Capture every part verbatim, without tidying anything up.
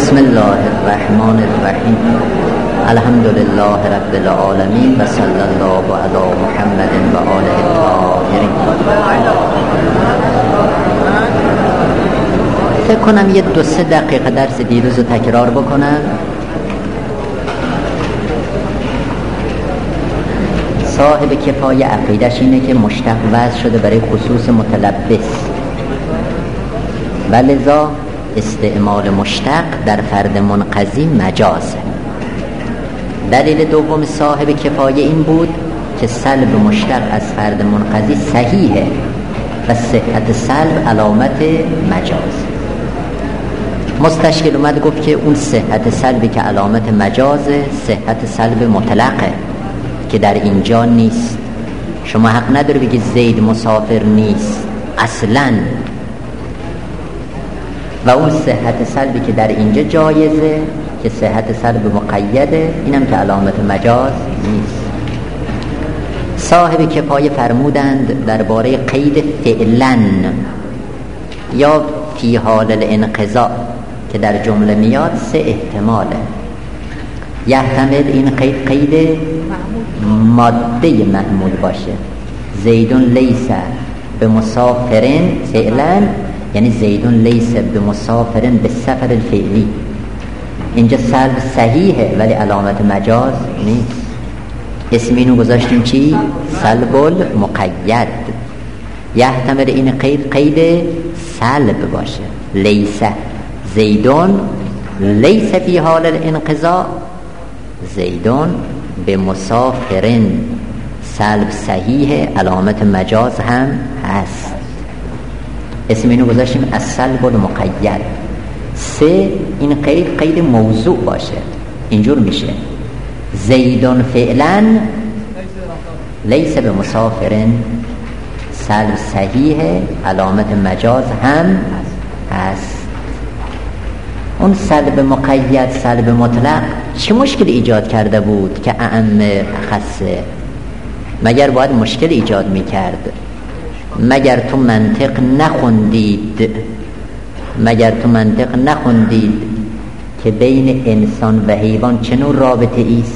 بسم الله الرحمن الرحیم. الحمد لله رب العالمین و صلی الله علی محمد و آله الطاهرین. فکر کنم یه دو سه دقیقه درس دیروز رو تکرار بکنم. صاحب کفایه عقیدش اینه که مشتق وضع شده برای خصوص متلبس و لذا استعمال مشتق در فرد منقضی مجازه. دلیل دوم صاحب کفایه این بود که سلب مشتق از فرد منقضی صحیحه و صحت سلب علامت مجاز. مستشکل اومد گفت که اون صحت سلبی که علامت مجازه صحت سلب مطلقه که در اینجا نیست. شما حق نداری بگی زید مسافر نیست اصلاً، و اون صحت سلبی که در اینجا جایزه که صحت سلب مقیده، اینم که علامت مجاز نیست. صاحب کفایه فرمودند درباره قید فعلاً یا فی حال الانقضاء که در جمله میاد سه احتماله. یحتمل این قید قید ماده محمول باشه، زیدون لیس به مسافرین فعلاً، یعنی زیدون لیس به مسافرین به سفر الفعلی. اینجا سلب صحیحه ولی علامت مجاز نیست. اسم اینو گذاشتیم چی؟ سلب المقید. یحتمل این قید قید سلب باشه، لیس زیدون لیس فی حال الانقضاء زیدون به مسافرین، سلب صحیحه علامت مجاز هم هست. اسم اینو گذاشتیم از سلب المقید. سه این قید قید موضوع باشه، اینجور میشه زیدون فعلا لیس به مسافرین، سلب صحیحه علامت مجاز هم هست. اون سلب مقید سلب مطلق چه مشکل ایجاد کرده بود که اعم خاصه؟ مگر باید مشکل ایجاد میکرد؟ مگر تو منطق نخوندید مگر تو منطق نخوندید که بین انسان و حیوان چه نوع رابطه ایست؟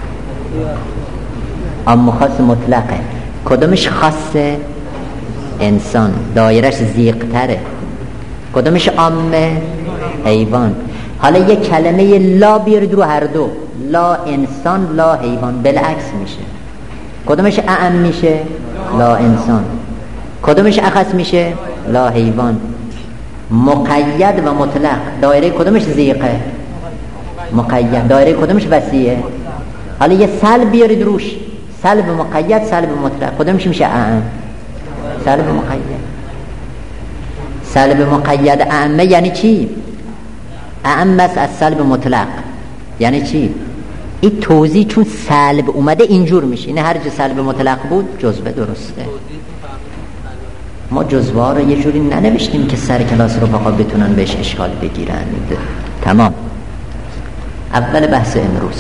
عام خاص مطلقه. کدومش خاصه؟ انسان، دایرش زیقتره. کدومش عامه؟ حیوان. حالا یک کلمه لا بیارید رو هر دو، لا انسان لا حیوان، بالعکس میشه. کدومش اعم میشه؟ لا انسان. کدومش اخص میشه؟ لا حیوان. مقید و مطلق دایره کدومش ضیقه؟ مقید. دایره کدومش وسیعه؟ حالا یه سلب بیارید روش، سلب مقید سلب مطلق، کدومش میشه اعم؟ سلب مقید. سلب مقید اعمه یعنی چی؟ اعم است از سلب مطلق. یعنی چی؟ این توضیح چون سلب اومده اینجور میشه. این هر جا سلب مطلق بود جزوه درسته. ما جزوه ها رو یه جوری ننوشتیم که سر کلاس رفقا بتونن بهش اشکال بگیرند. تمام. اول بحث امروز.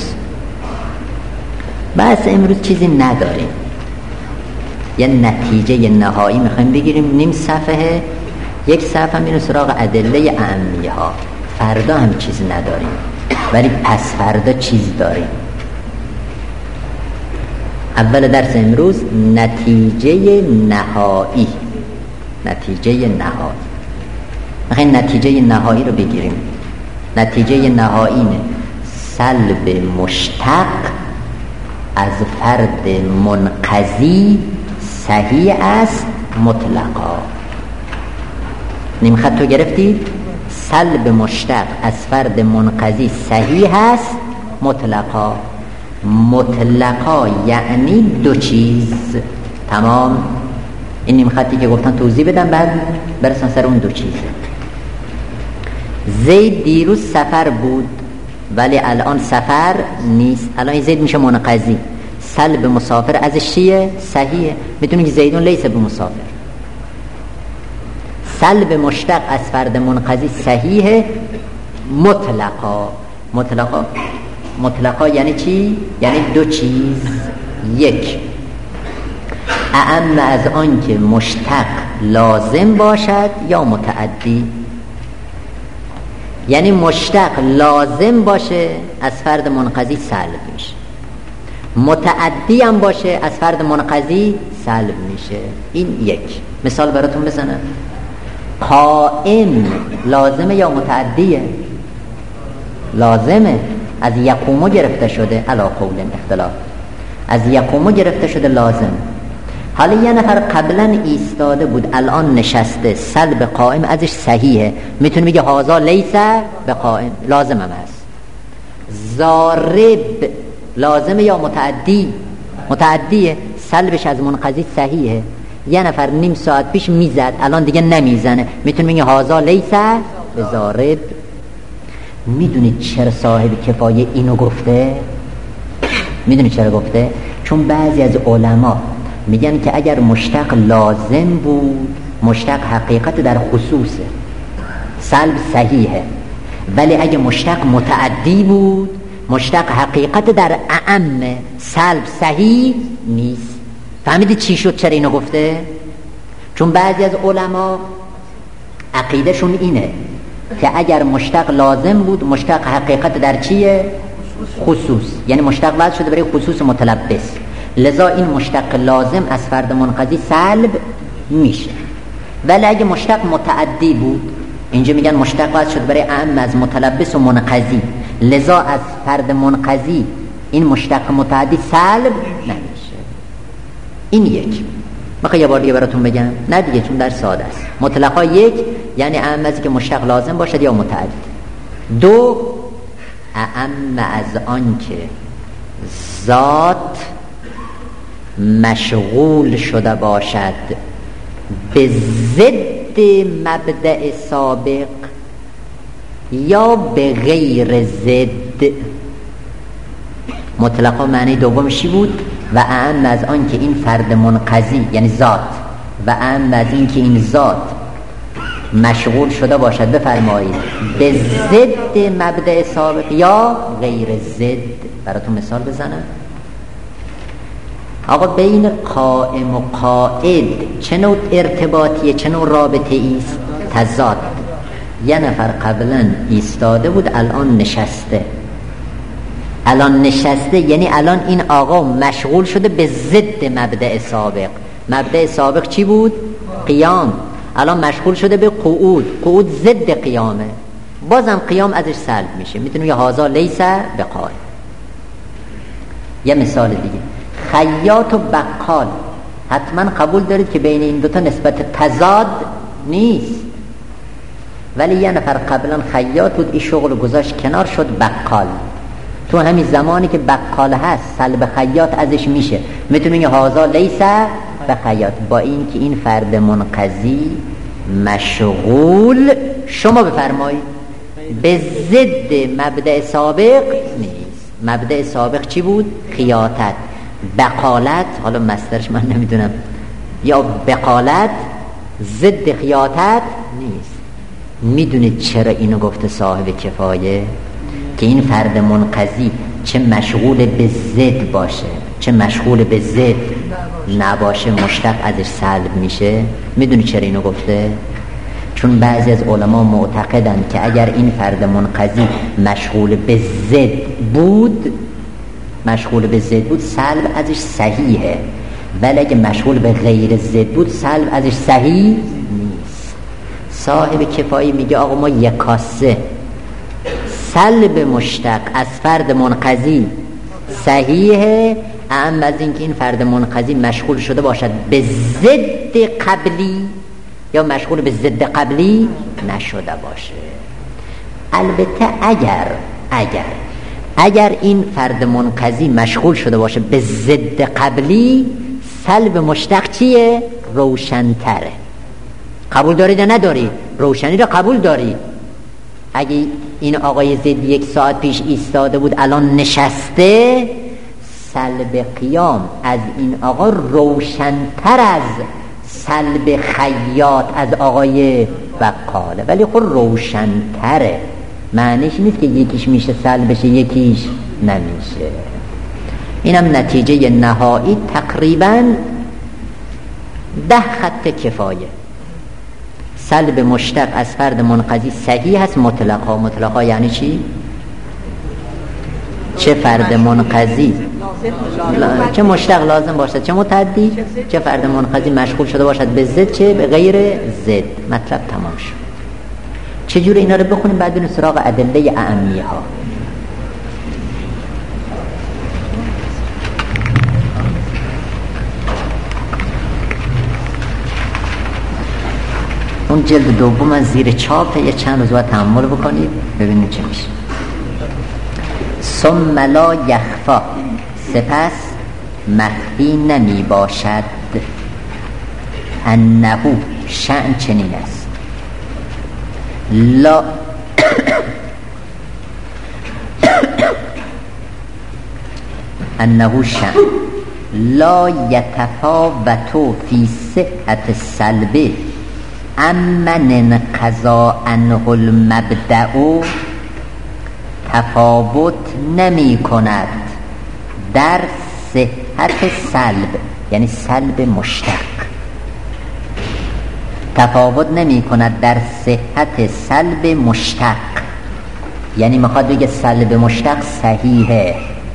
بحث امروز چیزی نداریم، یه نتیجه نهایی میخوایم بگیریم. نیم صفحه، یک صفحه میره سراغ ادله اعمیه ها. فردا هم چیز نداریم ولی پس فردا چیز داریم. اول درس امروز نتیجه نهایی. نتیجه نهایی میخوایم نتیجه نهایی رو بگیریم. نتیجه نهایی اینه سلب مشتق از فرد منقضی صحیح است مطلقا. نیم خط رو گرفتید؟ سلب مشتق از فرد منقضی صحیح است مطلقا. مطلقا یعنی دو چیز. تمام. این نیم خطی که گفتن توضیح بدم بعد برسن سر اون دو چیزه. زید دیروز سفر بود ولی الان سفر نیست. الان زید میشه منقضی. سلب مسافر ازش چیه؟ صحیحه. میتونی که زیدون لیس به مسافر. سلب مشتق از فرد منقضی صحیحه مطلقا. مطلقا مطلقا یعنی چی؟ یعنی دو چیز. یک، اعم از آن که مشتق لازم باشد یا متعدی. یعنی مشتق لازم باشه از فرد منقضی سلب میشه، متعدی هم باشه از فرد منقضی سلب میشه. این یک مثال براتون بزنم. قائم لازمه یا متعدیه؟ لازمه، از یقومو گرفته شده، علا قول اختلاف، از یقومو گرفته شده لازم. حالا یه نفر قبلا ایستاده بود الان نشسته، سلب قائم ازش صحیحه، میتونه بگه هازا لیسه به قائم، لازم هم هست. ضارب لازمه یا متعدی؟ متعدیه، سلبش از منقضی صحیحه. یه نفر نیم ساعت پیش میزد الان دیگه نمیزنه، میتونه بگه هازا لیسه به ضارب. میدونید چرا صاحب کفایه اینو گفته؟ میدونید چرا گفته؟ چون بعضی از علما میگن که اگر مشتق لازم بود، مشتق حقیقت در خصوصه، سلب صحیحه، ولی اگه مشتق متعدی بود، مشتق حقیقت در اعمه، سلب صحیح نیست. فهمیدید چی شد چرا اینو گفته؟ چون بعضی از علما عقیدهشون اینه که اگر مشتق لازم بود، مشتق حقیقت در چیه؟ خصوص، یعنی مشتق وضع شده برای خصوص متلبس، لذا این مشتق لازم از فرد منقضی سلب میشه. ولی اگه مشتق متعدی بود، اینجا میگن مشتق وضع شده برای اعم از متلبس و منقضی، لذا از فرد منقضی این مشتق متعدی سلب نمیشه. این یک. میخوام یه بار دیگه براتون بگم؟ نه دیگه، چون در ساده است. مطلقا یک یعنی اعم از که مشتق لازم باشد یا متعدی. دو، اعم از آن که ذات مشغول شده باشد به ضد مبدأ سابق یا به غیر ضد. مطلقا معنی دومش چی بود؟ و اعم از آن که این فرد منقضی یعنی ذات، و اعم از این که این ذات مشغول شده باشد، بفرمایید به ضد مبدأ سابق یا غیر ضد. براتون مثال بزنم. آقا بین قائم و قائد چه نوع ارتباطیه، چه نوع رابطه ایست؟ تضاد. یه نفر قبلا ایستاده بود الان نشسته، الان نشسته یعنی الان این آقا مشغول شده به ضد مبدأ سابق. مبدأ سابق چی بود؟ قیام. الان مشغول شده به قعود، قعود ضد قیامه، بازم قیام ازش سلب میشه، میتونیم یه هازا لیسه به قائم. یه مثال دیگه، خیاط و بقال، حتما قبول دارید که بین این دوتا نسبت تضاد نیست، ولی یه نفر قبلا خیاط بود، این شغل گذاشت کنار شد بقال. تو همین زمانی که بقال هست سلب خیاط ازش میشه، میتونیم یه هازا لیسه به خیاط، با این که این فرد منقضی مشغول، شما بفرمایید به ضد مبدأ سابق نیست. مبدأ سابق چی بود؟ خیاطت. بقالت، حالا مصدرش من نمیدونم، یا بقالت ضد خیاطت نیست. میدونید چرا اینو گفته صاحب کفایه؟ که این فرد منقضی چه مشغول به ضد باشه چه مشغول به ضد نباشه، مشتق ازش سلب میشه. میدونی چرا اینو گفته؟ چون بعضی از علما معتقدن که اگر این فرد منقضی مشغول به ضد بود مشغول به ضد بود سلب ازش صحیحه، ولی اگه مشغول به غیر ضد بود سلب ازش صحیح نیست. صاحب کفایی میگه آقا ما یک کاسه سلب مشتق از فرد منقضی صحیحه، اما از اینکه این فرد منقضی مشغول شده باشد به ضد قبلی یا مشغول به ضد قبلی نشده باشه. البته اگر اگر اگر این فرد منقضی مشغول شده باشه به ضد قبلی، سلب مشتق چیه؟ روشن‌تره. قبول دارید یا ندارید؟ روشنی رو قبول دارید. اگه این آقای زد یک ساعت پیش ایستاده بود الان نشسته، سلب قیام از این آقا روشن‌تر از سلب خیاط از آقای بقاله، ولی خود روشن‌تره. معنیش نیست که یکیش میشه سلب بشه یکیش نمیشه. اینم نتیجه نهایی تقریباً ده خط کفایه. سلب مشتق از فرد منقضی صحیح هست مطلقا. مطلقا یعنی چی؟ چه فرد منقضی چه مشتق لازم باشد، چه متعدی، چه فرد منقضی مشغول شده باشد به ضد، چه به غیر ضد. مطلب تمام شد. چجوری اینا رو بخونیم؟ بعد بریم سراغ ادله اعمیه ها. اون جلد دوم از زیر چاپ، یه چند روز باید تأمل بکنید ببینید چه میشه. ثم لا یخفا، سپس مخفی نمی باشد، انه شأن چنین است، لا انه شأن لا یتفاوت فی صحت السلب امن انقضا عنه المبدأ، تفاوت نمی کند در صحت سلب، یعنی سلب مشتق، تفاوت نمی کند در صحت سلب مشتق، یعنی میخواد بگه سلب مشتق صحیحه.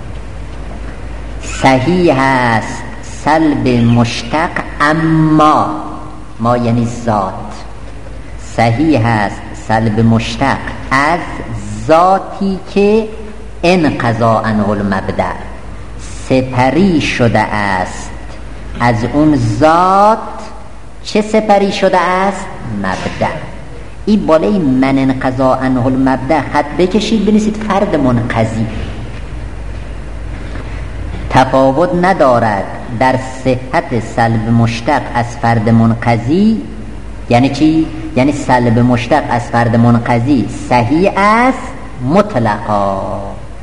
صحیح است سلب مشتق، اما ما یعنی ذات، صحیح است سلب مشتق از ذاتی که انقضا عنه المبدأ، سپری شده است از اون ذات. چه سپری شده است؟ مبدأ. این بالای من انقضا عنه المبدأ خط بکشید بنویسید فرد منقضی. تفاوت ندارد در صحت سلب مشتق از فرد منقضی. یعنی چی؟ یعنی سلب مشتق از فرد منقضی صحیح است مطلقا،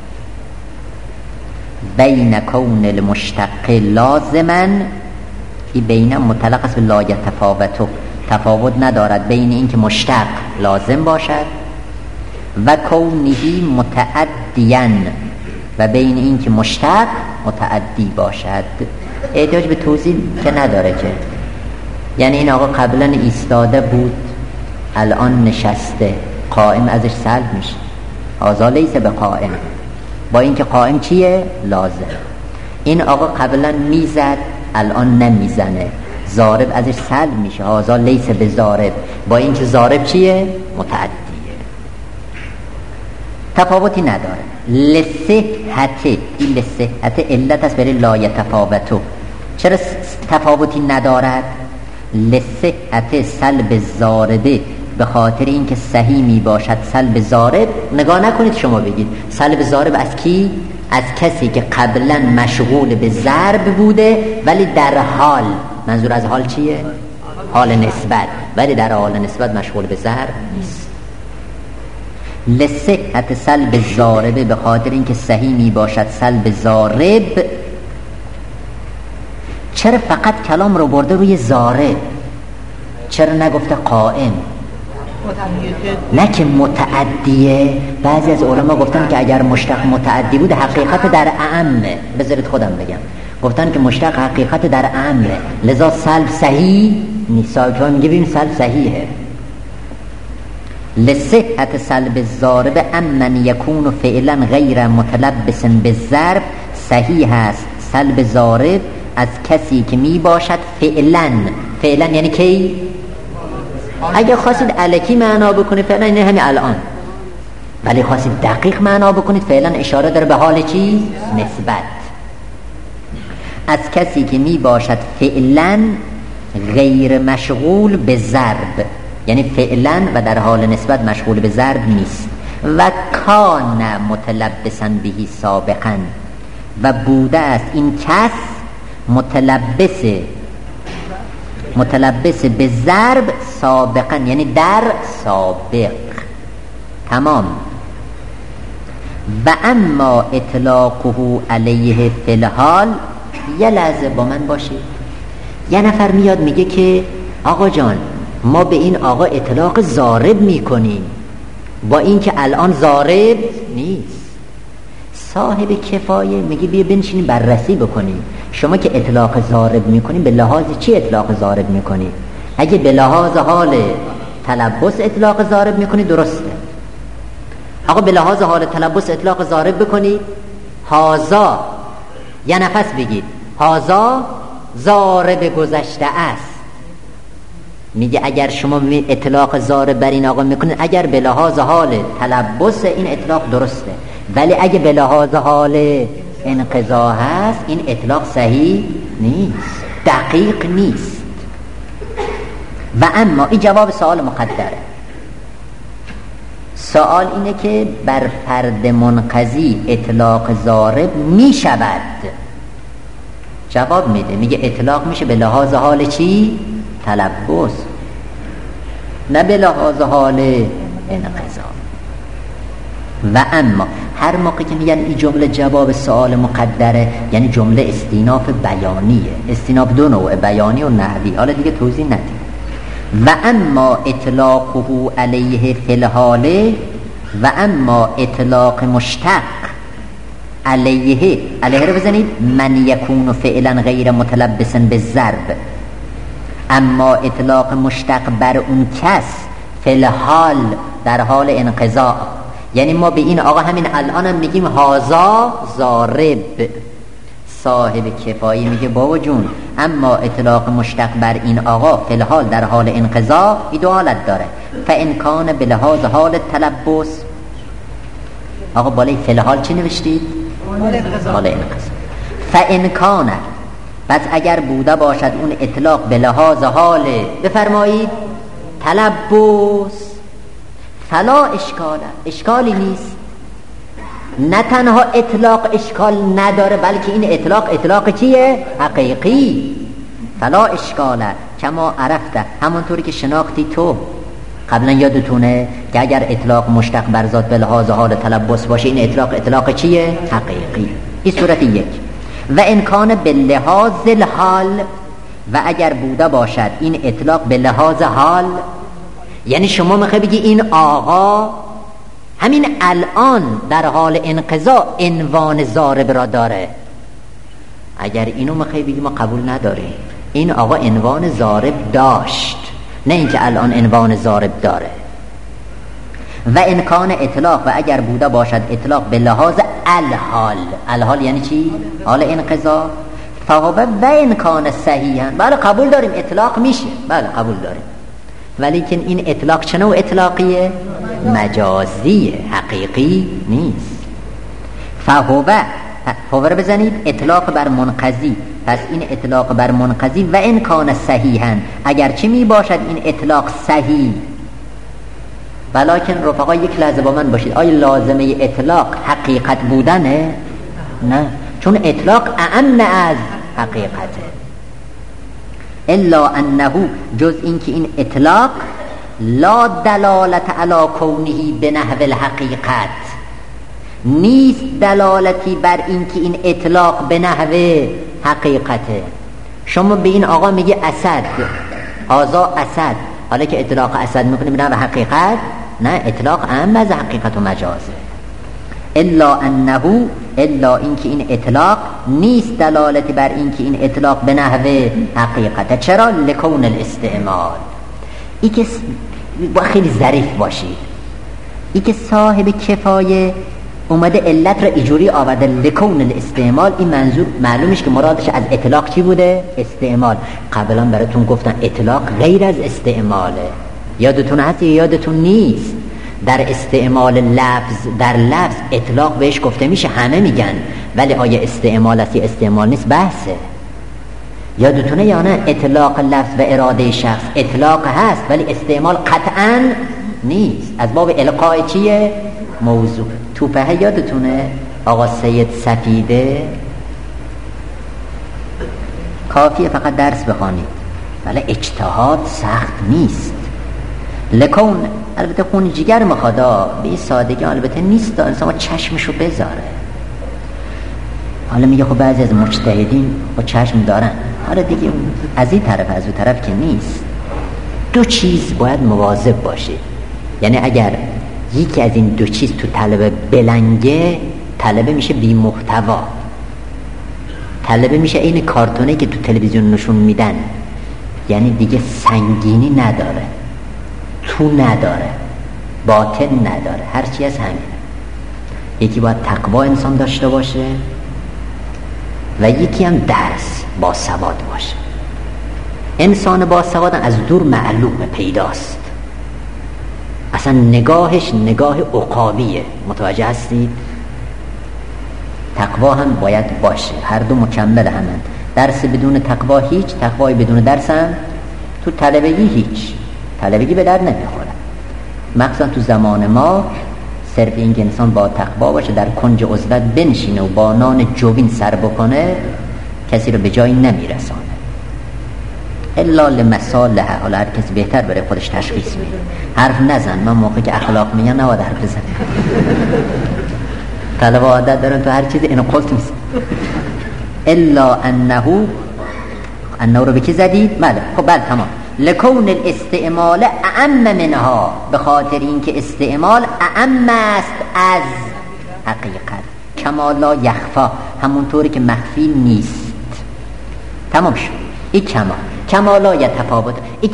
بین کون المشتق لازما، این بین مطلق است، لا یتفاوت، تفاوت ندارد بین این که مشتق لازم باشد و کونه متعدیا، و بین این که مشتق متعدی باشد. احتیاج به توضیح که نداره که، یعنی این آقا قبلا ایستاده بود الان نشسته، قائم ازش سلب میشه، هذا لیس به قائم، با اینکه قائم چیه؟ لازم. این آقا قبلا میزد الان نمیزنه، ضارب ازش سلب میشه، هذا لیس به ضارب، با اینکه ضارب چیه؟ متعدیه. تفاوتی نداره. لصحت، این لصحت علت است برای لا یتفاوتو. چرا تفاوتی ندارد؟ لصحت سلب ضاربه، به خاطر اینکه صحیح می باشد سلب ضارب. نگاه نکنید شما بگید سلب ضارب از کی؟ از کسی که قبلا مشغول به ضرب بوده ولی در حال، منظور از حال چیه؟ حال نسبت، ولی در حال نسبت مشغول به ضرب نیست. لصحت سلب ضاربه، به خاطر اینکه صحیح می باشد سلب ضارب. چرا فقط کلام رو برده روی ضارب؟ چرا نگفته قائم؟ نه که متعدیه. بعضی از علما گفتن که اگر مشتق متعدی بود حقیقت در اعمه. بذارید خودم بگم، گفتن که مشتق حقیقت در اعمه، لذا سلب صحیح نیست. که میگه ببین سلب صحیحه. لصحت سلب الضارب امن یکون فعلا غیر متلبس بالضرب، صحیح است سلب ضارب از کسی که می باشد فعلا. فعلا یعنی کی؟ اگه خواستید الکی معنا بکنید فعلا یعنی همین الان، ولی خواستید دقیق معنا بکنید فعلا اشاره داره به حال چی؟ نسبت. از کسی که می باشد فعلا غیر مشغول به ضرب، یعنی فعلا و در حال نسبت مشغول به ضرب نیست. و کان متلبسا بهی سابقا، و بوده است این کس متلبس متلبس به ضرب سابقا، یعنی در سابق. تمام. و اما اطلاقه علیه فی الحال، یه لحظه با من باشید. یه نفر میاد میگه که آقا جان ما به این آقا اطلاق ضارب میکنیم با اینکه الان ضارب نیست. صاحب کفایه میگه بیا بنشینیم بررسی بکنیم. شما که اطلاق ضارب میکنیم به لحاظ چی اطلاق ضارب میکنیم؟ اگه به لحاظ حال تلبس اطلاق ضارب میکنی درسته. آقا به لحاظ حال تلبس اطلاق ضارب بکنی، هازا یه نفس بگید، هازا ضارب گذشته است. میگه اگر شما اطلاق ضارب بر این آقا میکنید، اگر به لحاظ حال تلبس این اطلاق درسته، ولی اگه به لحاظ حال انقضا هست این اطلاق صحیح نیست، دقیق نیست. و اما این جواب سوال مقدره. سوال اینه که بر فرد منقضی اطلاق ضارب می شود. جواب میده، میگه اطلاق میشه به لحاظ حال چی؟ تلبس، نه به لحاظ حال انقضا. و اما هر موقع که میگن این جمله جواب سوال مقدره، یعنی جمله استیناف بیانیه. استیناف دو نوع، بیانی و نحوی. حالا دیگه توضیح ندیم. و اما اطلاقه علیه فی الحال، و اما اطلاق مشتق علیه، علیه رو بزنید، من یکون فعلا غیر متلبس بالضرب. اما اطلاق مشتق بر اون کس فی الحال در حال انقضا، یعنی ما به این آقا همین الان هم میگیم هازا ضارب. صاحب کفایی میگه بابا جون، اما اطلاق مشتق بر این آقا فی الحال در حال انقضا این دو حالت داره. فان کان به لحاظ حال تلبس، آقا بالای فی الحال چی نوشتید؟ حال انقضا. فان کان، پس اگر بوده باشد اون اطلاق به لحاظ حال، بفرمایید تلبس، فلا اشکال، اشکالی نیست. نه تنها اطلاق اشکال نداره، بلکه این اطلاق اطلاق چیه؟ حقیقی. فلا اشکاله کما عرفته، همونطوری که شناختی تو قبلا. یادتونه که اگر اطلاق مشتق بر ذات به لحاظ حال تلبس باشه، این اطلاق اطلاق چیه؟ حقیقی. این صورت یک. و امکان به لحاظ الحال، و اگر بوده باشد این اطلاق به لحاظ حال، یعنی شما میخوای بگی این آقا همین الان در حال انقضا عنوان ضارب را داره. اگر اینو میخوای بگی ما قبول نداریم، این آقا عنوان ضارب داشت، نه اینکه الان عنوان ضارب داره. و امکان اطلاق، و اگر بوده باشد اطلاق به لحاظ الحال، الحال یعنی چی؟ حال انقضا. فهو و امکان صحیحا، بله قبول داریم اطلاق میشه، بله قبول داریم، ولی که این اطلاق چه نوع اطلاقیه؟ مجازیه، حقیقی نیست. فهو، فهو رو بزنید، اطلاق بر منقضی. پس این اطلاق بر منقضی و امکان صحیحا، اگر چه می باشد این اطلاق صحیح. ولیکن رفقا یک لحظه با من باشید، آیا لازمه اطلاق حقیقت بودنه؟ نه، چون اطلاق اعم از حقیقته. الا انه، جز این که این اطلاق لا دلالت علی کونه به نحو الحقیقت، نیست دلالتی بر این که این اطلاق به نحو حقیقته. شما به این آقا میگه اسد، آزا اسد، حالا که اطلاق اسد میکنه به نحو حقیقت؟ نه، اطلاق اعم از حقیقت و مجازه. الا انه، الا این که این اطلاق نیست دلالتی بر این که این اطلاق به نحو حقیقته. چرا؟ لکون الاستعمال. ای که با خیلی ظریف باشید، ای که صاحب کفایه اومده علت را ایجوری آورده لکون الاستعمال، این منظور معلومش که مرادش از اطلاق چی بوده؟ استعمال. قبلا براتون گفتن اطلاق غیر از استعماله، یادتون هست یا یادتون نیست؟ در استعمال لفظ، در لفظ اطلاق بهش گفته میشه، همه میگن، ولی آیا استعمال است یا استعمال نیست بحثه. یادتونه یا نه؟ اطلاق لفظ و اراده شخص اطلاق هست، ولی استعمال قطعا نیست، از باب القاء چیه؟ موضوع. توپه یادتونه آقا سید سفیده؟ کافیه فقط درس بخوانید، ولی اجتهاد سخت نیست. لکون، البته خون جگر مخوادا به این سادگی البته نیست، انسان چشمشو بذاره. حالا میگه خب بعضی از مجتهدین با چشم دارن، حالا دیگه از این طرف از اون طرف که نیست. دو چیز باید مواظب باشید، یعنی اگر یکی از این دو چیز تو طلبه بلنگه، طلبه میشه بی محتوا، طلبه میشه این کارتونه که تو تلویزیون نشون میدن، یعنی دیگه سنگینی نداره، تو نداره، باطن نداره، هرچی از همین. یکی باید تقوا انسان داشته باشه و یکی هم درس با سواد باشه. انسان با سواد از دور معلومه، پیداست، اصلا نگاهش نگاه عقابیه. متوجه هستید؟ تقوا هم باید باشه، هر دو مکمل همند. درس بدون تقوا هیچ، تقوای بدون درس هم تو طلبگی هیچ، طلبگی به در نمیخوره. مخصوصا تو زمان ما صرف این که انسان با تقوا باشه، در کنج عزلت بنشینه و با نان جوین سر بکنه، کسی رو به جایی نمیرسانه الا لمصالح. حالا هر کسی بهتر بره خودش تشخیص میده. حرف نزن، من موقعی که اخلاق میگن نباید حرف بزن. طلبه عادت دارن تو هر چیزی اینو قلت میسن. الا انه انه رو به کی زدید؟ بله، خب بله تمام. لکون الاستعمال اعم منها، به خاطر اینکه استعمال اعم است از حقیقت. کما لا یخفا، همونطوری که مخفی نیست. تمام شد. این کما کمالا یتفاوت، این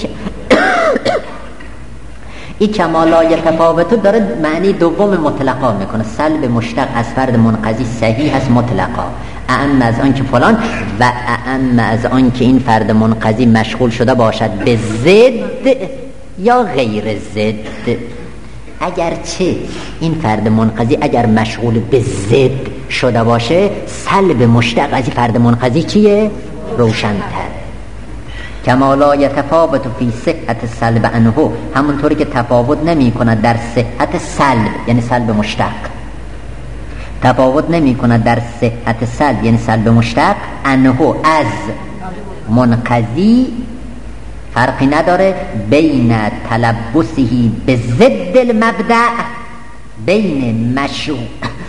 این کمالا یتفاوت داره معنی دوم مطلقا میکنه. سلب مشتق از فرد منقضی صحیح هست مطلقا، اعم از آن که فلان و اعم از آن که این فرد منقضی مشغول شده باشد به ضد یا غیر ضد. اگرچه این فرد منقضی اگر مشغول به ضد شده باشه، سلب مشتق از این فرد منقضی چیه؟ روشن‌تر. کما لا یتفاوت فی صحت سلب عنه، همونطوری که تفاوت نمی کند در صحت سلب یعنی سلب مشتق، تفاوت نمی کند در صحت سلب یعنی سلب مشتق عنه از منقضی، فرقی نداره بین تلبسه به ضد المبدأ، بین مشغول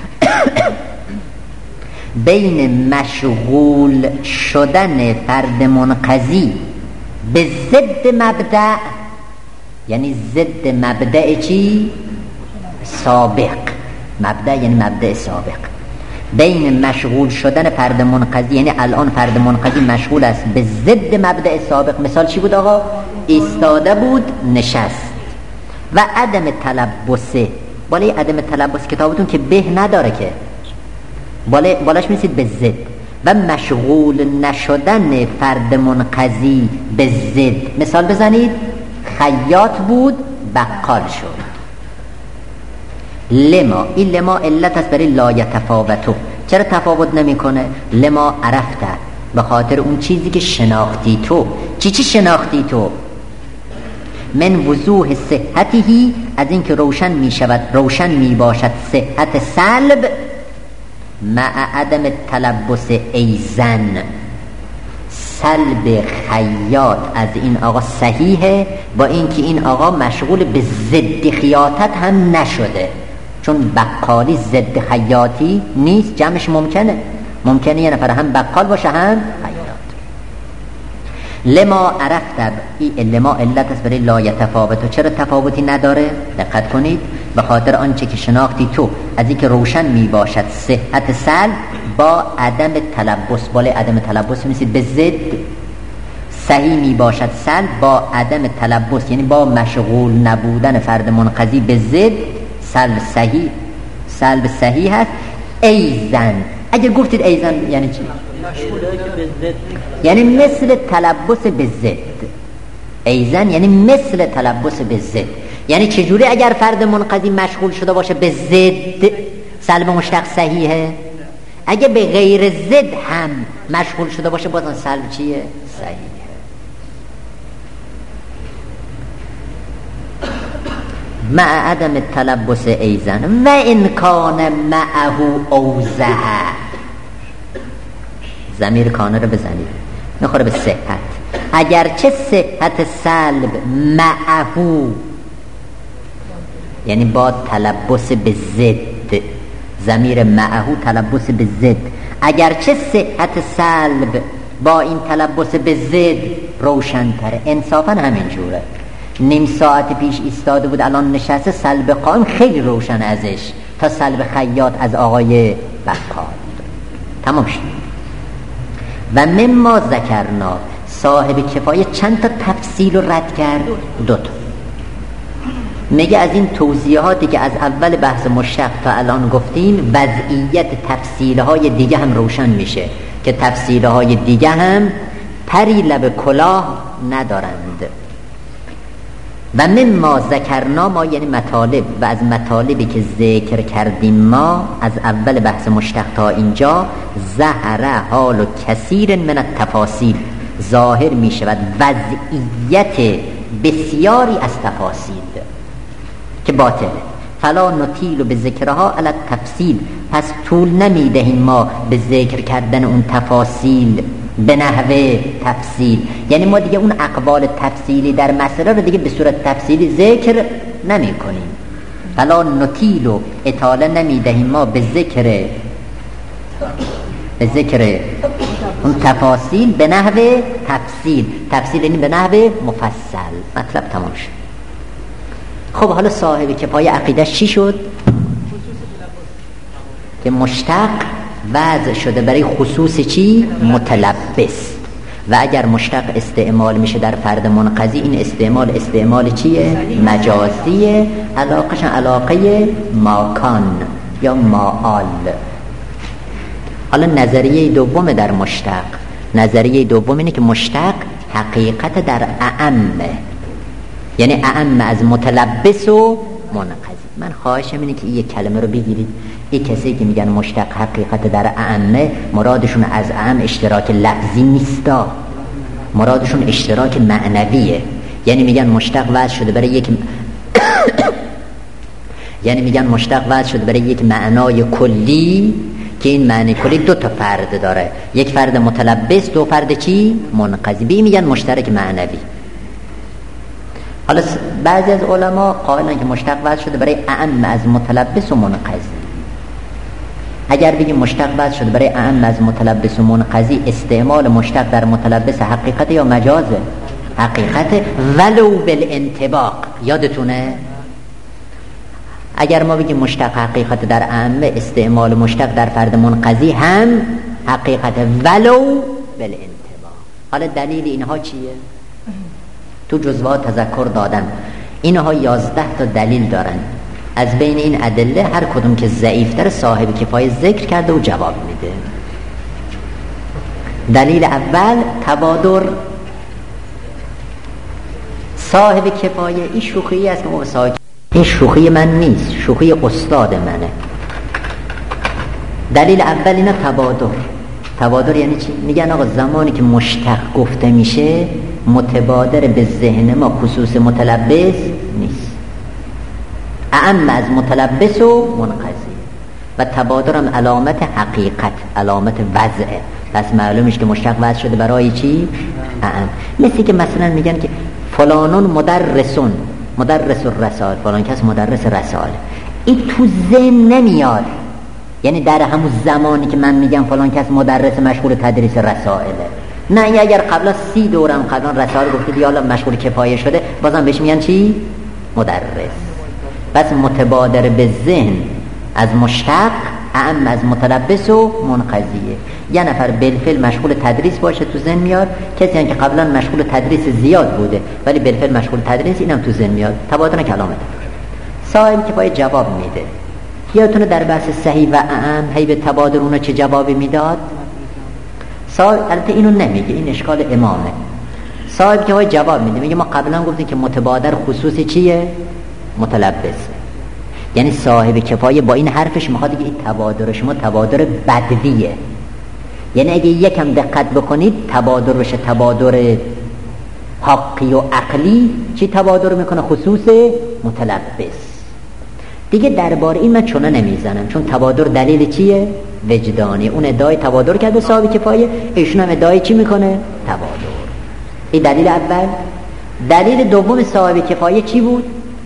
بین مشغول شدن فرد منقضی به ضد مبدأ، یعنی ضد مبدأ چی؟ سابق. مبدأ یعنی مبدأ سابق. بین مشغول شدن فرد منقضی، یعنی الان فرد منقضی مشغول است به ضد مبدأ سابق. مثال چی بود آقا؟ ایستاده بود نشست. و عدم تلبسه، بالای عدم تلبس کتابتون که به نداره که، بالای بالاش میسید به ضد. و مشغول نشدن فرد منقضی به ضد، مثال بزنید. خیاط بود بقال شد. لما، این لما علت است برای لا یتفاوتو. چرا تفاوت نمیکنه؟ لما عرفته، به خاطر اون چیزی که شناختی تو. چی چی شناختی تو؟ من وضوح صحته، از این که روشن می شود، روشن می باشد صحت سلب، مع عدم تلبس ایزن. سلب خیاط از این آقا صحیحه، با اینکه این آقا مشغول به ضد خیاطت هم نشده، چون بقالی ضد خیاطی نیست. جمعش ممکنه، ممکنه یه نفر هم بقال باشه هم خیاط. لما عرفت، این لما علت است برای لا یتفاوت. چرا تفاوتی نداره؟ دقت کنید. به خاطر آنچه که شناختی تو از این که روشن می باشد صحت سلب با عدم تلبس. بالای عدم تلبس میسید به ضد. صحیح می باشد سلب با عدم تلبس، یعنی با مشغول نبودن فرد منقضی به ضد. سلب صحیح، سلب صحیح هست. ایزن، اگر گفتید ایزن یعنی چی؟ یعنی مثل تلبس به ضد. ایزن یعنی مثل تلبس به ضد. یعنی چجوری اگر فرد منقضی مشغول شده باشه به ضد، سلب مشتق صحیحه؟ اگه به غیر ضد هم مشغول شده باشه بازم سلب چیه؟ صحیحه. مع عدم تلبس ایزن و ان کان معه اوزه. ضمیر کانه رو بزنید، میخوره به صحت. اگرچه صحت سلب معه، یعنی با تلبس به ضد. ضمیر معه تلبس به ضد. اگرچه صحت سلب با این تلبس به ضد روشن‌تره. انصافا همین جوره. نیم ساعت پیش ایستاده بود، الان نشسته، سلب قائم خیلی روشن ازش تا سلب خیاط از آقای بقال. تمام شد. و مما ذکرنا، صاحب کفایه چند تا تفصیل رو رد کرد؟ دو تا. میگه از این توضیحاتی که از اول بحث مشتق تا الان گفتیم وضعیت تفصیلهای دیگه هم روشن میشه که تفصیلهای دیگه هم پری لب کلاه ندارند. و مما ذکرنا ما یعنی مطالب و از مطالبی که ذکر کردیم ما از اول بحث مشتق تا اینجا ظهر حال و کثیر من التفاصیل ظاهر می شود وضعیت بسیاری از تفاصیل که باطله. فلا نطیل به ذکرها علی التفصیل پس طول نمی دهیم ما به ذکر کردن اون تفاصیل به نحوه تفصیل، یعنی ما دیگه اون اقوال تفصیلی در مسئله رو دیگه به صورت تفصیلی ذکر نمی کنیم. فلا نطیل و اطاله نمی دهیم ما به ذکر به ذکر اون تفاصیل به نحوه تفصیل. تفصیل یعنی به نحوه مفصل. مطلب تمام شد. خب حالا صاحب کفایه عقیدهش چی شد؟ که مشتق وضع شده برای خصوص چی؟ متلبس. و اگر مشتق استعمال میشه در فرد منقضی این استعمال استعمال چیه؟ مجازیه. علاقش علاقه ماکان یا ماال. حالا نظریه دوم در مشتق، نظریه دوم اینه که مشتق حقیقت در اعمه، یعنی اعم از متلبس و منقضی. من خواهشم اینه که این یک کلمه رو بگیرید. این کسی که میگن مشتق حقیقت در اعمه مرادشون از اعم اشتراک لفظی نیستا، مرادشون اشتراک معنویه. یعنی میگن مشتق وضع شده برای یک یعنی میگن مشتق وضع شده برای یک معنای کلی که این معنی کلی دو تا فرد داره، یک فرد متلبس، دو فرد چی؟ منقضی. بی میگن مشترک معنوی. حالا بعضی از علما قائلن که مشتق وضع شده برای اعم از متلبس و منقضی. اگر بگیم مشتق وضع شده برای اعم از متلبس و منقضی، استعمال مشتق در متلبس حقیقت یا مجازه؟ حقیقت، ولو بالانطباق. یادتونه؟ اگر ما بگیم مشتق حقیقت در اعمه، استعمال مشتق در فرد منقضی هم حقیقت ولو بالانطباق. حالا دلیل اینها چیه؟ تو جزوات تذکر دادم اینها یازده تا دلیل دارن. از بین این ادله هر کدوم که ضعیفتر صاحب کفایه ذکر کرده و جواب میده. دلیل اول تبادر. صاحب کفایه این شوخی است که ما صاحب این شوخی من نیست، شوخی استاد منه. دلیل اول اینه تبادر. تبادر یعنی چی؟ میگن آقا زمانی که مشتق گفته میشه متبادر به ذهن ما خصوص متلبس نیست، اعم از متلبس و منقضی. و تبادرم علامت حقیقت، علامت وضعه. پس معلومش که مشتق وضع شده برای چی؟ اعم. مثل که مثلا میگن که فلانون مدرسون، مدرس الرسائل، فلان کس مدرس رسائل. این تو ذهن نمیاد، یعنی در همون زمانی که من میگم فلان کس مدرس مشغول تدریس رسائله. نه، اگر قبلا سی دورم قبلا رسائل گفتید یا مشغول کفایه شده، بازم بهش میگن چی؟ مدرس. پس متبادر به ذهن از مشتق اعم از متلبس و منقضیه. یه نفر بالفعل مشغول تدریس باشه تو ذهن میاد، کسی هم که قبلا مشغول تدریس زیاد بوده ولی بالفعل مشغول تدریس، اینم تو ذهن میاد. تبادر کلامه. صاحب کفایه جواب میده. یادتونه در بحث صحیح و اعم هی به تبادر اونو چه جوابی میداد؟ صاحب البته اینو نمیگه، این اشکال امامه. صاحب که های جواب میده، میگه ما قبلا گفتیم که متبادر خصوصی چیه؟ متلبس. یعنی صاحب کفایه با این حرفش میخواد که این تبادر شما تبادر بدویه. یعنی اگه یکم دقت بکنید تبادر بشه تبادر حقی و عقلی، چی تبادر میکنه؟ خصوص متلبس. دیگه درباره این من چونه نمیزنم، چون تبادر دلیل چیه؟ وجدانی. اون ادعای تبادر کرده صاحب کفایه، ایشون هم ادعای چی میکنه؟ تبادر. این دلیل اول. دلیل دوم صاحب کفایه چی بود؟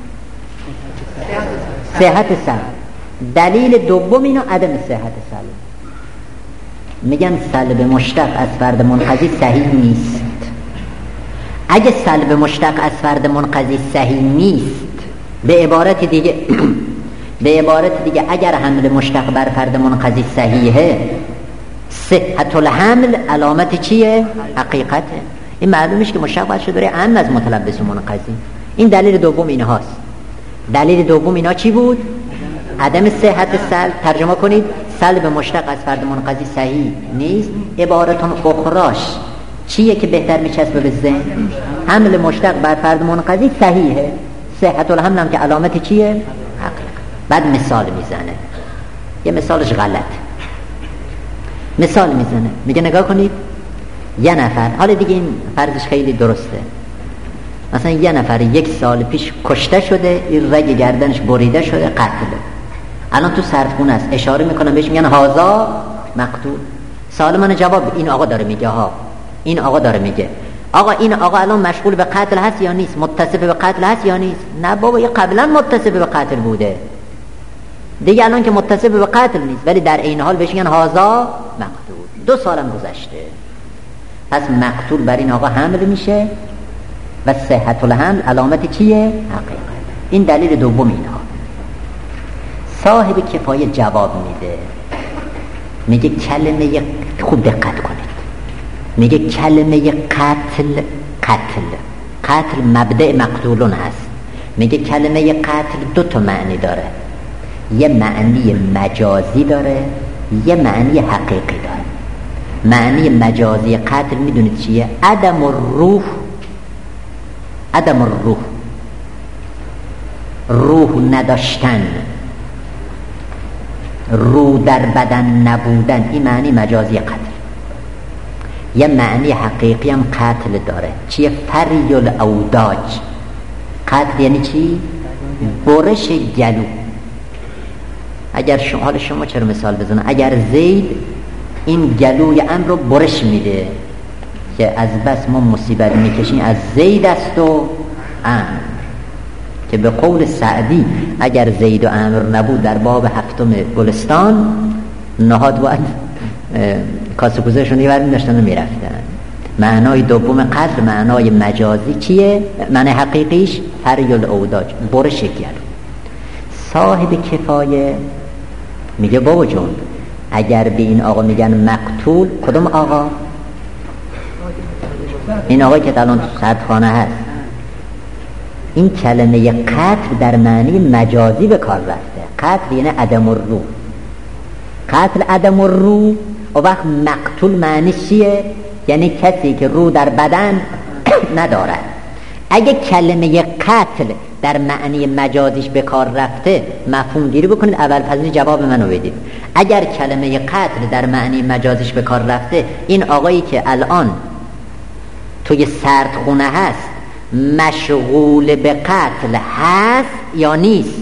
صحت سلب. دلیل دوم اینو عدم صحت سلب. میگن سلب مشتق از فرد منقضی صحیح نیست. اگه سلب مشتق از فرد منقضی صحیح نیست، به عبارت دیگه به عبارت دیگه اگر حمل مشتق بر فرد منقضی صحیحه، صحت الحمل علامت چیه؟ حقیقته. این معلومه که مشتق باید شده داره اعم از متلبس و منقضی. این دلیل دوم این هاست. دلیل دوم اینا چی بود؟ عدم صحت سلب. ترجمه کنید سلب مشتق از فرد منقضی صحیح نیست. عبارتون اخراش چیه که بهتر میچسبه به ذهن؟ حمل مشتق بر فرد منقضی صحیحه. صحت الحمل هم که علامت چیه؟ حقیقت. بعد مثال میزنه، یه مثالش غلط. مثال میزنه میگه نگاه کنید یه نفر، حالا دیگه این فرضش خیلی درسته، مثلا یه نفر یک سال پیش کشته شده، این رگ گردنش بریده شده، قتله. الان تو سردخونه است، اشاره میکنم بهش میگن هازا مقتول. سوال من جواب این آقا داره میگه ها، این آقا داره میگه آقا این آقا الان مشغول به قتل هست یا نیست؟ متصف به قتل هست یا نیست؟ نه بابا، یه قبلا متصف به قتل بوده دیگه، الان که متصف به قتل نیست، ولی در این حال بهش میگن هازا مقتول. دو سالم گذشته، پس مقتول بر این آقا حمل میشه و صحت الحمل علامت چیه؟ حقیقت. این دلیل دوم اینها. صاحب کفایه جواب میده، میگه کلمه، خوب دقت کنید، میگه کلمه قتل قتل قتل مبدأ مقتولون هست. میگه کلمه قتل دو تا معنی داره، یه معنی مجازی داره، یه معنی حقیقی داره. معنی مجازی قتل میدونید چیه؟ عدم الروح، عدم الروح، روح نداشتن، روح در بدن نبودن، این معنی مجازی قتل. یه معنی حقیقی هم قتل داره، چیه؟ فری الاوداج. قتل یعنی چی؟ برش گلو. اگر شما، حالا شما چرا مثال بزنم، اگر زید این گلوی امر رو برش میده که از بس ما مصیبت میکشیم، از زید است و امر، که به قول سعدی اگر زید و امر نبود در باب هفتم گلستان، نهاد باید کاسه کوزهشون یه برمی داشتن و میرفتن. معنای دوم قتل معنای مجازی چیه؟ معنی حقیقیش فری الاوداج، برش گلو. صاحب کفایه میگه بابا جون اگر به این آقا میگن مقتول، کدوم آقا؟ این آقا که الان تو سردخانه هست. این کلمه قتل در معنی مجازی به کار رفته. قتل یعنی عدم الروح. قتل عدم الروح. و وقت مقتول معنی چیه؟ یعنی کسی که روح در بدن ندارد. اگه کلمه قتل در معنی مجازیش به کار رفته، مفهوم گیری بکنید، اول پس جواب منو بدید. اگر کلمه قتل در معنی مجازیش به کار رفته، این آقایی که الان توی سردخونه هست مشغول به قتل هست یا نیست؟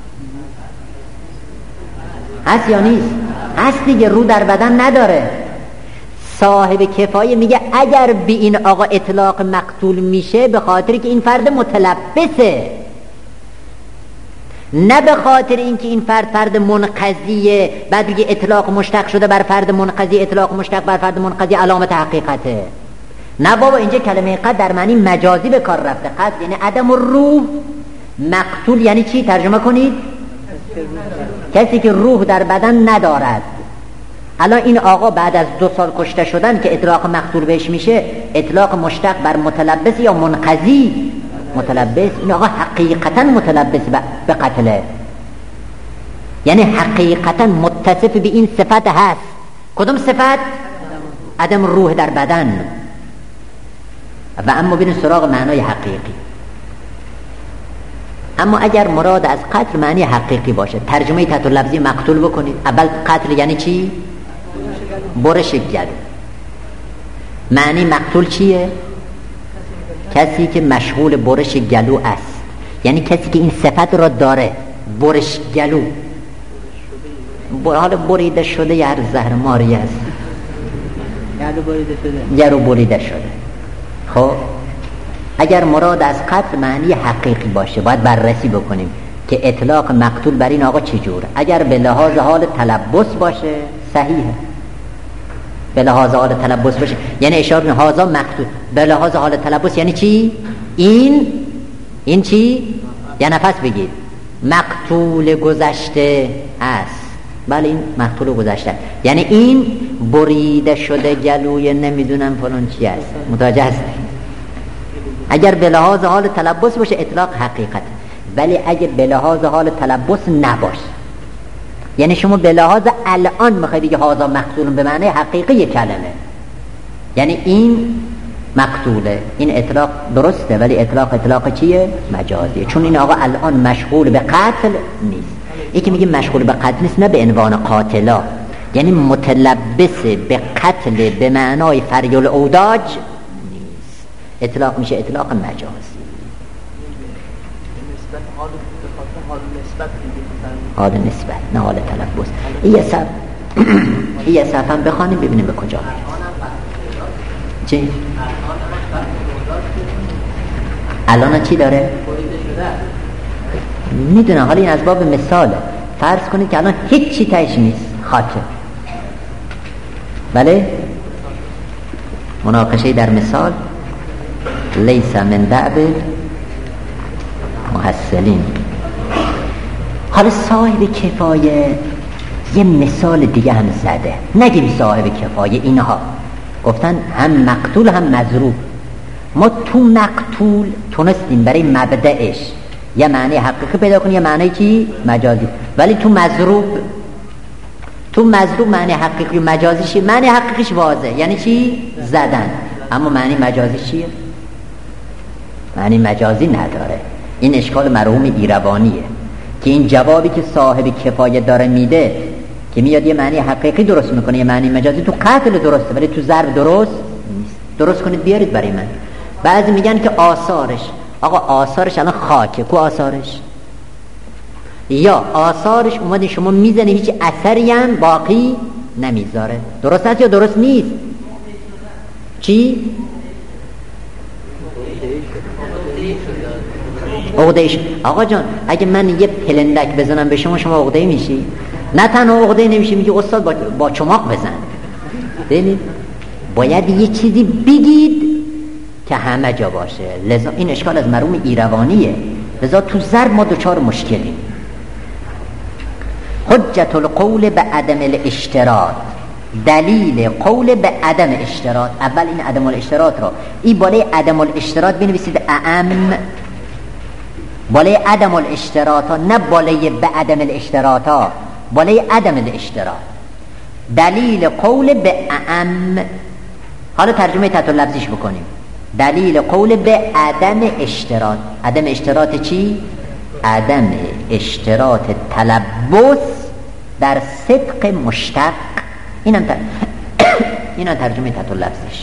هست یا نیست؟ هست دیگه، رو در بدن نداره. صاحب کفایه میگه اگر به این آقا اطلاق مقتول میشه به خاطری که این فرد متلبسه، نه به خاطر اینکه این فرد فرد منقضیه بعد دیگه اطلاق مشتق شده بر فرد منقضی، اطلاق مشتق بر فرد منقضی علامت حقیقته. نه بابا، اینجا کلمه قتل در معنی مجازی به کار رفته. قتل یعنی عدم الروح. مقتول یعنی چی؟ ترجمه کنید. کسی که روح در بدن ندارد. الان این آقا بعد از دو سال کشته شدن که اطلاق مقتول بهش میشه، اطلاق مشتق بر متلبس یا منقضی؟ متلبس. این آقا حقیقتا متلبس به قتله، یعنی حقیقتا متصف به این صفت هست. کدوم صفت؟ عدم روح در بدن. و اما بریم سراغ معنای حقیقی. اما اگر مراد از قتل معنی حقیقی باشه، ترجمه تحت لفظی مقتول بکنید. اول قتل یعنی چی؟ برش گلو. معنی مقتول چیه؟ کسی که مشغول برش گلو است، یعنی کسی که این صفت را داره، برش گلو. حالا بریده شده یا هر زهر ماری است، گلو بریده شده، گلو بریده شده. خب اگر مراد از قتل معنی حقیقی باشه، باید بررسی بکنیم که اطلاق مقتول بر این آقا چجوره. اگر به لحاظ حال تلبس باشه صحیحه، به لحاظ حال تلبس باشه یعنی اشاره کنه هازا مقتول. به لحاظ حال تلبس یعنی چی؟ این این چی؟ یا نفس بگید مقتول گذشته است. بله این مقتول گذشته، یعنی این بریده شده گلوی نمیدونم فلان چی است. متوجه هست؟ اگر به لحاظ حال تلبس باشه اطلاق حقیقت. ولی اگه به لحاظ حال تلبس نباشه، یعنی شما به لحاظ الان میخوای بگی هذا مقتول به معنی حقیقی کلمه، یعنی این مقتوله، این اطلاق درسته ولی اطلاق اطلاق چیه؟ مجازیه، چون این آقا الان مشغول به قتل نیست. یکی میگه مشغول به قتل نیست نه به عنوان قاتلا، یعنی متلبس به قتل به معنای فریل اوداج نیست، اطلاق میشه اطلاق مجازی. حال نسبت نه حال تلبس. این یه صف این یه صف هم بخوانیم ببینیم به کجا چی؟ الان چی داره؟ میدونم، حالا این از باب مثاله. فرض کنید که الان هیچ چی تایش نیست، خاکه. بله؟ مناقشه در مثال لیس من دعب محصلین. حالا صاحب کفایه یه مثال دیگه هم زده، نگیم صاحب کفایه اینها گفتن هم مقتول هم مضروب. ما تو مقتول تونستیم برای مبدأش یه معنی حقیقی پیدا کنیم یه معنی چی؟ مجازی. ولی تو مضروب تو مضروب معنی حقیقی و مجازیش معنی حقیقیش واضحه، یعنی چی؟ زدن. اما معنی مجازی چیه؟ معنی مجازی نداره. این اشکال مرحوم ایروانیه که این جوابی که صاحب کفایه داره میده که میاد یه معنی حقیقی درست میکنه یه معنی مجازی، تو قتل درسته ولی تو ضرب درست نیست. درست کنید بیارید برای من. بعضی میگن که آثارش، آقا آثارش الان خاکه، کو آثارش؟ یا آثارش اومده شما میزنه هیچ اثری هم باقی نمیذاره. درست است یا درست نیست؟ چی؟ عقده‌ایش. آقا جان اگه من یه پلندک بزنم به شما شما عقده‌ای میشی؟ نه تنها عقده‌ای نمیشی، میگه استاد با, با چماق بزن. ببینید باید یه چیزی بگید که همه جا باشه. لذا این اشکال از مرحوم ایروانیه. لذا تو ضرب ما دوچار مشکلیم. حجت القول به عدم الاشتراط، دلیل قول به عدم اشتراط. اول این عدم الاشتراط را این بالای عدم الاشتراط بنویسید اعم، بالای عدم الاشتراط ها، نه بالای به عدم الاشتراط ها، بالای عدم الاشتراط. دلیل قول به اعم. حالا ترجمه تحت لفظیش بکنیم. دلیل قول به عدم اشتراط. عدم اشتراط چی؟ عدم اشتراط تلبس در صدق مشتق. اینم تر... اینم ترجمه تحت لفظیش.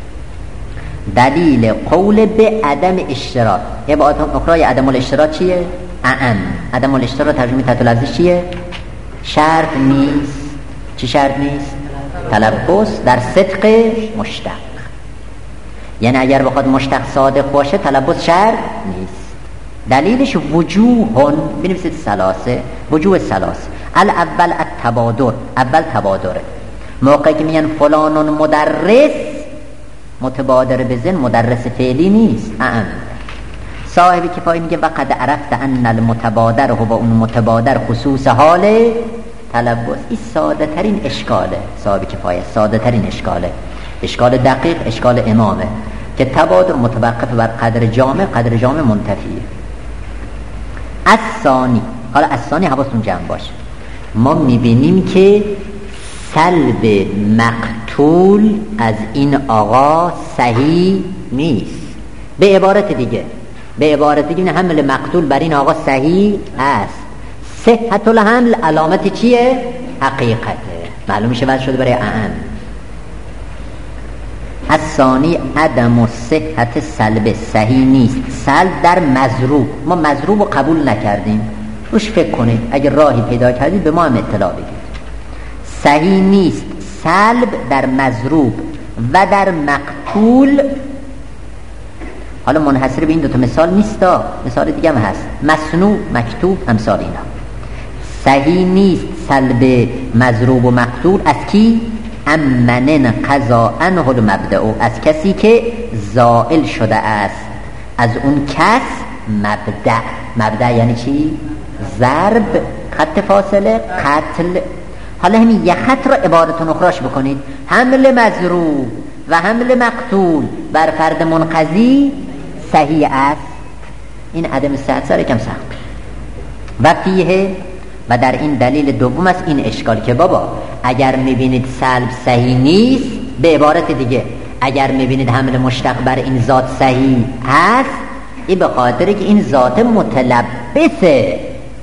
دلیل قول به عدم اشتراط. عبارت اخرى عدم الاشتراط چیه؟ اعم. عدم الاشتراط ترجمه تحت لفظیش چیه؟ شرط نیست. چی شرط نیست؟ تلبس در صدق مشتق. یعنی اگر بخواد مشتق صادق باشه تلبس شرط نیست. دلیلش وجوهن، بنویسید ثلاثه، وجوه ثلاثه. الاول التبادر، اول تبادره. موقعی که میگن فلان مدرس، متبادر به ذهن مدرس فعلی نیست. اعم. صاحب کفایه میگه وقد عرفت ان المتبادر هو اون متبادر خصوص حال تلبس. این ساده ترین اشکاله. صاحب کفایه ساده ترین اشکاله، اشکال دقیق، اشکال امامه که تبادر متوقف بر قدر جامع، قدر جامع منتفیه. از ثانی، حالا از ثانی حواستون جمع باشه، ما میبینیم که سلب مقتول از این آقا صحیح نیست. به عبارت دیگه به عبارت دیگه حمل مقتول بر این آقا صحیح است. صحت الحمل علامت چیه؟ حقیقته. معلوم میشه وضع شده برای اعم. از ثانی عدم و صحت سلب، صحیح نیست. سلب در مضروب، ما مضروب رو قبول نکردیم، روش فکر کنید، اگر راهی پیدا کردید به ما هم اطلاع بدید. صحیح نیست سلب در مضروب و در مقتول. حالا منحصر به این دوتا مثال نیستا، مثال دیگه هم هست، مسنوع، مکتوب، امثال اینا. صحیح نیست سلب مضروب و مقتول از کی؟ امنن قضا عنه المبدأ، از کسی که زائل شده است از اون کس مبدأ. مبدأ یعنی چی؟ ضرب، خط فاصله، قتل. حالا همین یک خط را عبارتون اخراش بکنید، حمل مضروب و حمل مقتول بر فرد منقضی صحیح است. این عدم صحت سر کم سخت. و فیه و در این دلیل دوم است این اشکال که بابا اگر میبینید سلب صحیح نیست، به عبارت دیگه اگر میبینید حمل مشتق بر این ذات صحیح هست، این به خاطر که این ذات متلبسه،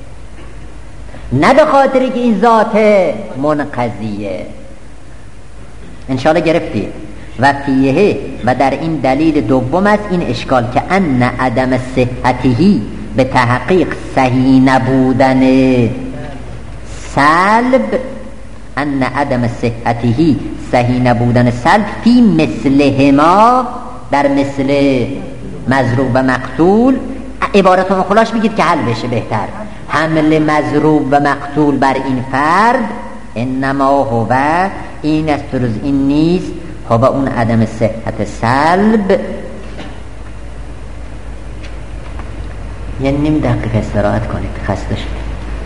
نه به خاطر که این ذات منقضیه. انشاءالله گرفتید. و فیه و در این دلیل دوم است این اشکال که ان عدم صحتهی به تحقیق صحیح نبودن سلب، ان عدم صحتهی صحیح نبودن سلب فی مثلهما، در مثل مضروب و مقتول. عبارتون خلاص بگید که حل بشه بهتر. حمل مضروب و مقتول بر این فرد انما هو، این است جز این نیست، هو اون عدم صحت سلب. یه نیم دقیقه استراحت کنید خسته شد.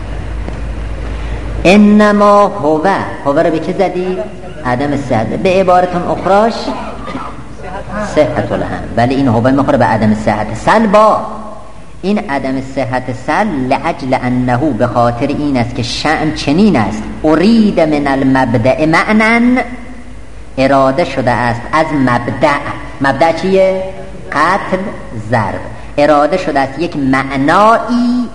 انما هو، هو رو به چه زدی؟ عدم صحت. به عبارتون اخراش صحت الهم، ولی این هو میخوره به عدم صحت سلبا. این عدم صحت سل لعجل انه، به خاطر این است که شأن چنین است، ارید من المبدأ معنن، اراده شده است از مبدأ. مبدأ چیه؟ قتل ضرب. اراده شده است یک معنایی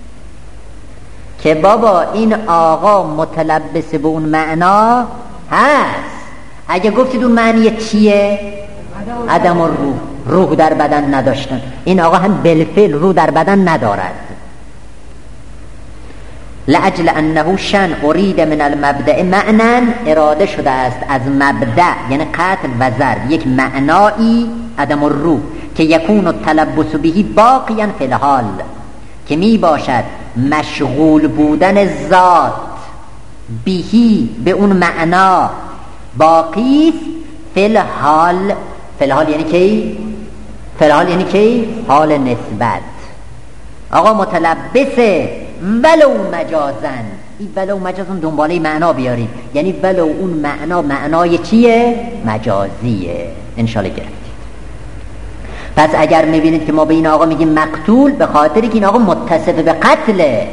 که بابا این آقا متلبس به اون معنا هست. اگه گفتید اون معنی چیه؟ عدم الروح، روح در بدن نداشتن. این آقا هم بالفعل روح در بدن ندارد. لعجل انه شن ارید من المبدأ معنن، اراده شده است از مبدأ یعنی قتل و ضرب یک معنایی عدم الروح که یکون التلبس بهی باقیا فی الحال، که می باشد مشغول بودن ذات بهی به اون معنا باقی فی الحال. فی الحال یعنی کی؟ فی الحال یعنی کی؟ حال نسبت. آقا متلبسه ولو مجازن. این ولو مجازن دنباله معنا بیارید، یعنی ولو اون معنا معنای چیه؟ مجازیه. انشالله گرفتید. پس اگر میبینید که ما به این آقا میگیم مقتول، به خاطر که این آقا متصف به قتله،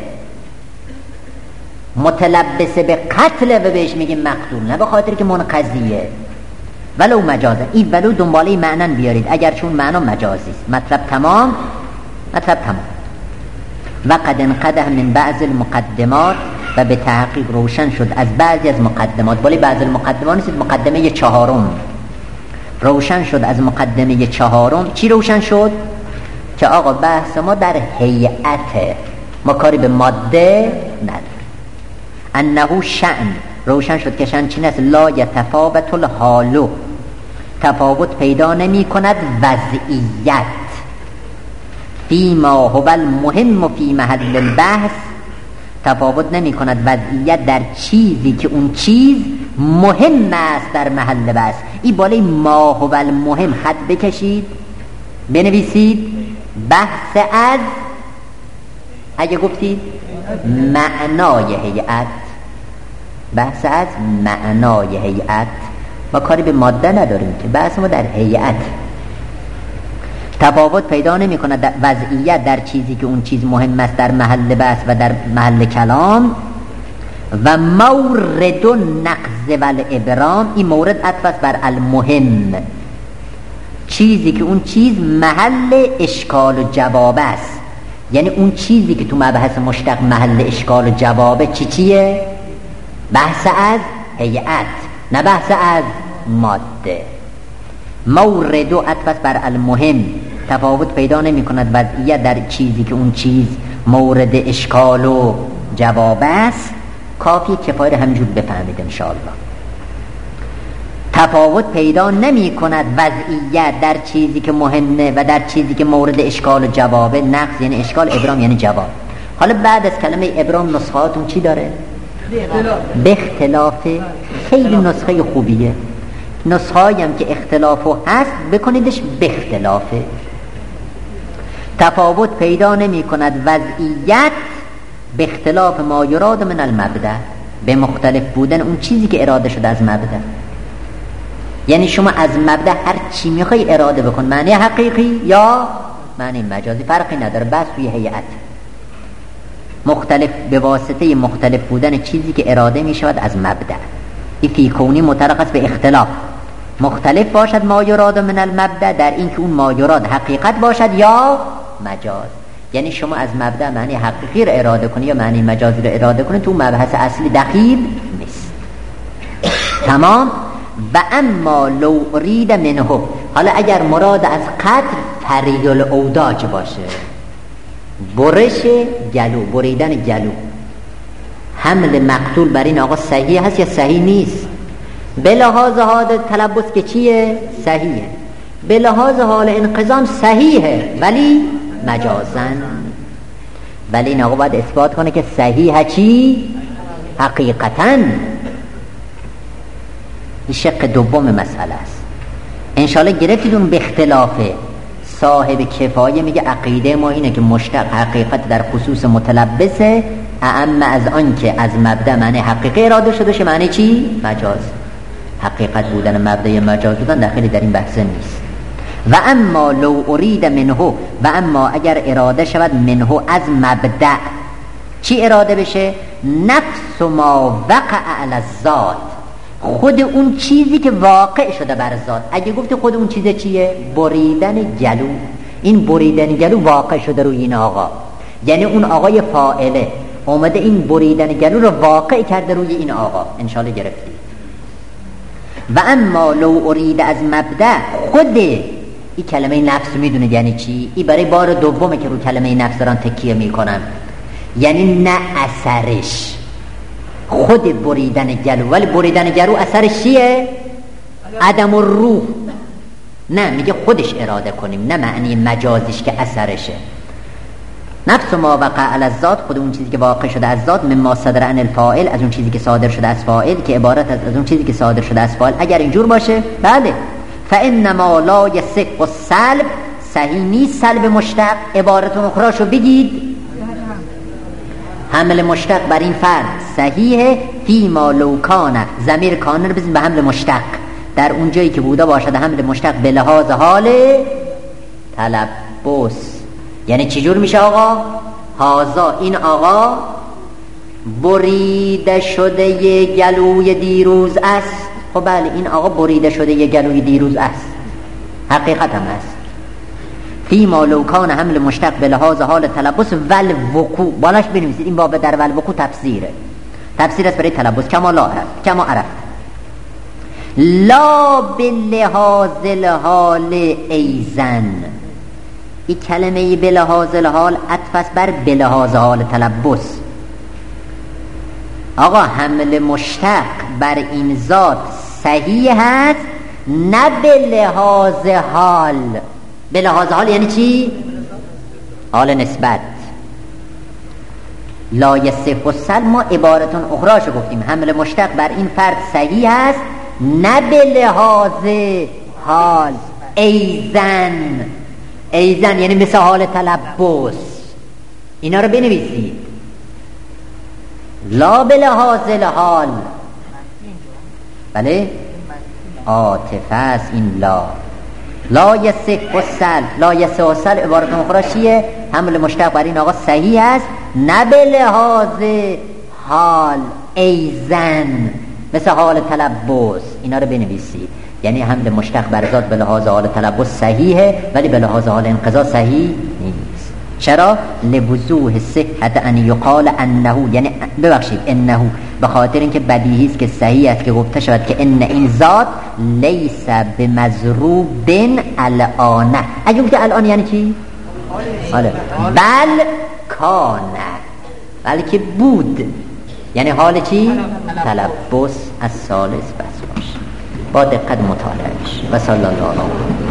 متلبس به قتله و بهش میگیم مقتول، نه به خاطر که منقضیه. ولو مجازه، این ولو دنباله معنن بیارید اگر چون معنا مجازی است. مطلب تمام، مطلب تمام. و قد انقده من بعض المقدمات، و به تحقیق روشن شد از بعضی از مقدمات، ولی بعض المقدمات نیست، مقدمه چهارم روشن شد. از مقدمه چهارم چی روشن شد؟ که آقا بحث ما در هیئت، ما کاری به ماده نداریم. انه شأن، روشن شد که شأن چی است؟ لا یتفاوت الحال، تفاوت پیدا نمی کند وضعیت، فیما هو المهم فی محل البحث، تفاوت نمی کند وضعیت در چیزی که اون چیز مهم است در محل بحث. این بالای ما هو المهم خط بکشید بنویسید. بحث از، اگه گفتید معنای هیئت، بحث از معنای هیئت، ما کاری به ماده نداریم که، بحث ما در هیئت. تفاوت پیدا نمی کند وضعیت در چیزی که اون چیز مهم است در محل بحث و در محل کلام. و مورد نقض و الابرام، این مورد عطف است بر المهم، چیزی که اون چیز محل اشکال و جواب است. یعنی اون چیزی که تو مبحث مشتق محل اشکال و جوابه چی چیه؟ بحث از هیئت، نه بحث از ماده. مورد عطف است بر المهم، تفاوت پیدا نمی کند وضعیت در چیزی که اون چیز مورد اشکال و جواب است. کافی کفایه همینجور بفهمید انشاءالله. تفاوت پیدا نمی کند وضعیت در چیزی که مهمه و در چیزی که مورد اشکال و جوابه. نقص یعنی اشکال، ابرام یعنی جواب. حالا بعد از کلمه ابرام نسخاتون چی داره؟ به اختلاف. خیلی نسخه خوبیه. نسخه‌ای هم که اختلافو هست بکنیدش به اختلافه. تفاوت پیدا نمی کند وضعیت به اختلاف ما یراد من المبدأ، به مختلف بودن اون چیزی که اراده شده از مبدأ. یعنی شما از مبدأ هر چی میخوای اراده بکن، معنی حقیقی یا معنی مجازی فرقی نداره، بس توی هیئت. مختلف به واسطه مختلف بودن چیزی که اراده می شود از مبدأ. این فی کونی مترقص به اختلاف، مختلف باشد ما یراد من المبدأ، در این که اون ما یراد حقیقت باشد یا مجاز. یعنی شما از مبدأ معنی حقیقی رو اراده کنی یا معنی مجازی رو اراده کنی، تو مبحث اصلی دخیل نیست. تمام. و اما لو ارید منه، حالا اگر مراد از قتل فرید الاوداج باشه، برش گلو، بریدن گلو، حمل مقتول بر این آقا صحیح هست یا صحیح نیست؟ به لحاظ حال تلبس که چیه؟ صحیحه. به لحاظ حال انقضام صحیحه ولی مجازن. ولی این آقا باید اثبات کنه که صحیحه چی؟ حقیقتاً. این شق دوم مسئله است. انشالله گرفتید اون به اختلافه. صاحب کفایه میگه عقیده ما اینه که مشتق حقیقت در خصوص متلبسه، اعم از آن که از مبدأ معنی حقیقی اراده شده شه معنی چی؟ مجاز. حقیقت بودن مبدأ مجاز بودن داخلی در این بحث نیست. و اما لو ارید منه، و اما اگر اراده شود منه از مبدأ، چی اراده بشه؟ نفس ما وقع علی الذات، خود اون چیزی که واقع شده بر ذات. اگه گفتی خود اون چیز چیه؟ بریدن گلو. این بریدن گلو واقع شده روی این آقا، یعنی اون آقای فاعله اومده این بریدن گلو رو واقع کرده روی این آقا. انشالله گرفتی. و اما لو ارید از مبدأ، خود این کلمه نفس میدونید یعنی چی؟ این برای بار دومه که رو کلمه نفس دارن تکیه میکنن، یعنی نه اثرش، خود بریدن گلو. ولی بریدن گلو اثرش چیه؟ عدم الروح. نه، میگه خودش اراده کنیم، نه معنی مجازیش که اثرشه. نفس ما وقع علی الذات، خود اون چیزی که واقع شده از ذات، مما صدر عن الفاعل، از اون چیزی که صادر شده از فاعل، که عبارت از از اون چیزی که صادر شده از فاعل. اگر اینجور باشه بله. فانما لا یصح السلب، صحیح نیست سلب مشتق. عبارت اخراشو بگید. حمل مشتق بر این فرد صحیحه. فیما لو کان، ضمیر کان رو بزنید به حمل مشتق، در اون جایی که بوده باشد حمل مشتق به لحاظ حال تلبس. یعنی چجور میشه آقا؟ هازا، این آقا بریده شده ی گلوی دیروز است. خب بله، این آقا بریده شده ی گلوی دیروز است، حقیقت هم است. فیما لو کان حمل مشتق به لحاظ حال تلبس ول وقوع، بالاش بنویسید این باب در ول وقوع تفسیره، تفسیر است برای تلبس. کما لا عرفت، کما عرفت لا به لحاظ الحال ایزن. این کلمه به لحاظ الحال عطف است بر به لحاظ حال تلبس. آقا حمل مشتق بر این ذات صحیح هست، نه به لحاظ حال. به لحاظ حال یعنی چی؟ حال نسبت. لا یصح السلب، ما عبارتون اخراشو گفتیم، حمل مشتق بر این فرد صحیح است، نه به لحاظ حال. ایزن، ایزن یعنی مثل حال تلبس. اینا رو بنویسید. لا به لحاظ الحال، بله عاطفه است این لا. لا یصح السلب، لا یصح السلب عبارت اخرى چیه؟ حمل مشتق بر این آقا صحیح است، نه به لحاظ حال. ایزن مثل حال تلبس. اینا رو بنویسید. یعنی حمل مشتق بر ذات به لحاظ حال تلبس صحیحه، ولی به لحاظ حال انقضا صحیح نیست. چرا؟ لوضوح صحت ان یقال انه، یعنی ببخشید انه، به خاطر اینکه بدیهی است که صحیح است که گفته شود که ان این ذات لیس بمضروب الان. اگه گفت الان یعنی چی؟ حاله. بل کان، بلکه بود، یعنی حال چی؟ تلبس از ثالث بس باشه. با دقت مطالعه بشه. و صلی الله علیه